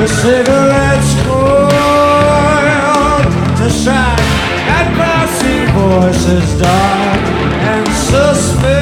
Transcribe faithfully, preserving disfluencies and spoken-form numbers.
cigarettes coiled to shine, and glassy voices dark and suspicious.